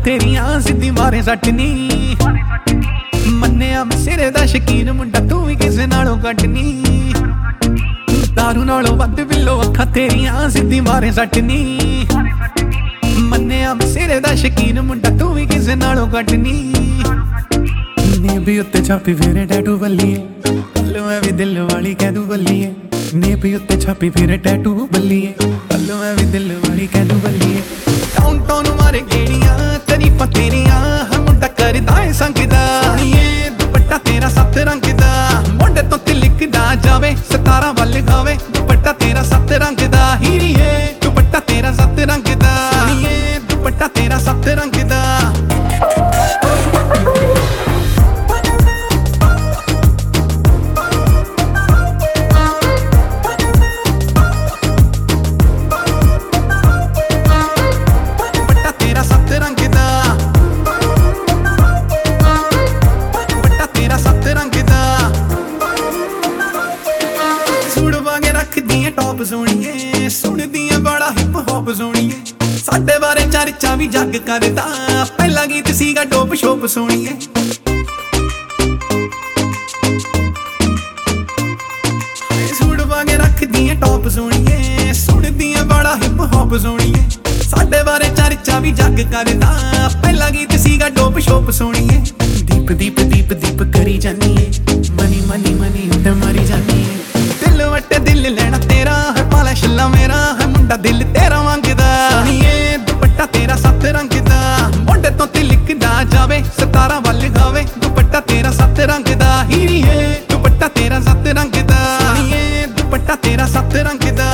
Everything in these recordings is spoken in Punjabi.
ਤੇਰੀਆਂ ਸਿੱਧੀ ਮਾਰੇ ਸੱਟ ਨੀ ਮੰਨਿਆ ਮੈਂ ਸਿਰੇ ਦਾ ਸ਼ਕੀਨ ਮੁੰਡਾ ਤੂੰ ਵੀ ਕਿਸੇ ਨਾਲੋਂ ਘੱਟ ਨੀ ਦਾਰੂ ਨਾਲੋਂ ਵੱਧ ਬਿੱਲੋ ਅੱਖਾਂ ਤੇਰੀਆਂ ਸਿੱਧੀ ਮਾਰੇ ਸੱਟ ਨੀ ਮੰਨਿਆ ਮੈਂ ਸਿਰੇ ਦਾ ਸ਼ਕੀਨ ਮੁੰਡਾ ਤੂੰ ਵੀ ਕਿਸੇ ਨਾਲੋਂ ਘੱਟ ਨੀ ਨੇਬੀ ਉੱਤੇ ਛਾਪੀ ਫੇਰੇ ਟੈਟੂ ਬੱਲੀਏ ਕੱਲੂ ਮੈਂ ਵੀ ਦਿਲ ਵਾਲੀ ਕਹਿ ਦੂ ਬੱਲੀਏ ਨੇਬੀ ਉੱਤੇ ਛਾਪੀ ਫੇਰੇ ਟੈਟੂ ਬੱਲੀਏ ਕੱਲੂ ਮੈਂ ਵੀ ਦਿਲ ਵਾਲੀ ਕਹਿ ਦੂ ਬੱਲੀਏ ਟਾਊਨ ਮਾਰੇ ਗੇੜੀਆਂ ਤਰੀਫਾਂ ਤੇਰੀਆਂ ਹਰ ਮੁੰਡਾ ਕਰਦਾ ਏ ਸੰਗਦਾ ਸੋਹਣੀਏ ਦੁਪੱਟਾ ਤੇਰਾ ਸੱਤ ਰੰਗ ਦਾ ਮੋਢੇ ਤੋਂ ਤਿਲਕਦਾ ਜਾਵੇ ਸਤਾਰਾਂ ਵੱਲ ਗਾਵੇ ਦੁਪੱਟਾ ਤੇਰਾ ਸੱਤ ਰੰਗ ਦਾ ਹੀਰੀਏ ਦੁਪੱਟਾ ਤੇਰਾ ਸੱਤ ਰੰਗ ਦਾ ਸੋਹਣੀਏ ਦੁਪੱਟਾ ਤੇਰਾ ਸੱਤ ਰੰਗ ਦਾ ਟੌਪ ਸੋਣੀਏ ਸੁਣਦੀਆਂ ਬੜਾ ਹਿਪ ਹੌਪ ਸੋਣੀਏ ਸਾਡੇ ਬਾਰੇ ਚਰਚਾ ਵੀ ਜੱਗ ਕਰਦਾ ਪਹਿਲਾ ਗੀਤ ਸੀਗਾ ਟੋਪ ਸ਼ੋਪ ਸੋਣੀਏ ਸੂਟ ਵਾਂਗੇ ਰੱਖਦੀਆਂ ਟੌਪ ਸੋਣੀਏ ਸੁਣਦੀਆਂ ਬੜਾ ਹਿਪ ਹੌਪ ਸੋਣੀਏ ਸਾਡੇ ਬਾਰੇ ਚਰਚਾ ਵੀ ਜੱਗ ਕਰਦਾ ਪਹਿਲਾ ਗੀਤ ਸੀਗਾ ਟੋਪ ਸ਼ੋਪ ਸੋਣੀਏ ਦੀਪ ਦੀਪ ਦੀਪ ਦੀਪ ਕਰੀ ਜਾਨੀਏ ਮਨੀ ਮਨੀ ਮਨੀ ਤੇ ਮਰੀ ਜਾਨੀਏ ਦਿਲ ਵਟੇ ਦਿਲ ਲੈਣਾ ਤੇਰਾ ਹੈ ਪਾਲਾ ਛੱਲਾ ਮੇਰਾ ਹੈ ਮੁੰਡਾ ਦਿਲ ਤੇਰਾ ਮੰਗਦਾ ਸੋਹਣੀਏ ਦੁਪੱਟਾ ਤੇਰਾ ਸੱਤ ਰੰਗ ਦਾ ਮੋਢੇ ਤੋਂ ਤਿਲਕਦਾ ਜਾਵੇ ਸਤਾਰਾਂ ਵੱਲ ਗਾਵੇ ਦੁਪੱਟਾ ਤੇਰਾ ਸੱਤ ਰੰਗ ਦਾ ਹੀਰੀਏ ਦੁਪੱਟਾ ਤੇਰਾ ਸੱਤ ਰੰਗ ਦਾ ਸੋਹਣੀਏ ਦੁਪੱਟਾ ਤੇਰਾ ਸੱਤ ਰੰਗ ਦਾ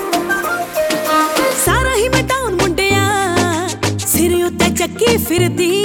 ਚੱਕੀ ਫਿਰਦੀ